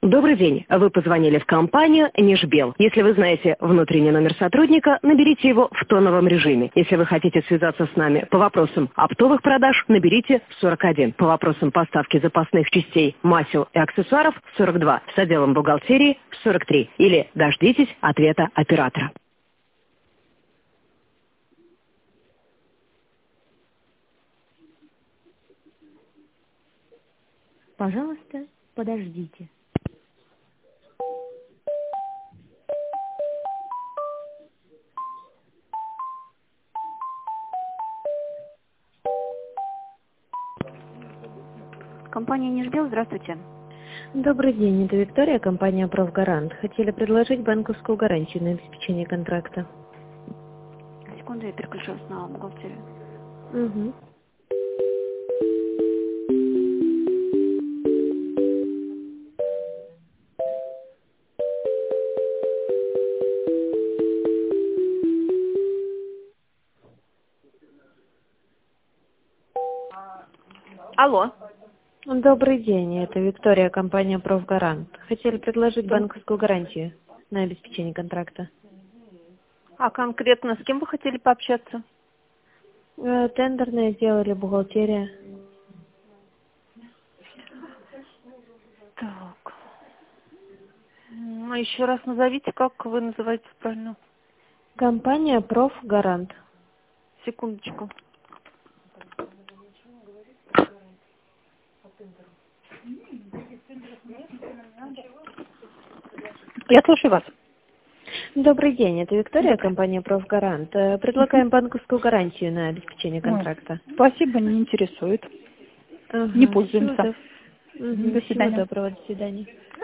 Добрый день. Вы позвонили в компанию «Нижбел». Если вы знаете внутренний номер сотрудника, наберите его в тоновом режиме. Если вы хотите связаться с нами по вопросам оптовых продаж, наберите 41. По вопросам поставки запасных частей, масел и аксессуаров 42. С отделом бухгалтерии 43. Или дождитесь ответа оператора. Пожалуйста, подождите. Компания «Нижбел», здравствуйте. Добрый день, это Виктория, компания «Профгарант». Хотели предложить банковскую гарантию на обеспечение контракта. Секунду, я переключусь на бухгалтерию. Угу. Алло. Добрый день, это Виктория, компания «Профгарант». Хотели предложить банковскую гарантию на обеспечение контракта. А конкретно с кем вы хотели пообщаться? Тендерное сделали, бухгалтерия. Так. Ну, еще раз назовите, как вы называете правильно? Компания «Профгарант». Секундочку. Я слушаю вас. Добрый день, это Виктория, компания «Профгарант». Предлагаем банковскую гарантию на обеспечение контракта. Спасибо, не интересует. Ага, Не пользуемся. До До свидания. Всего доброго, до свидания.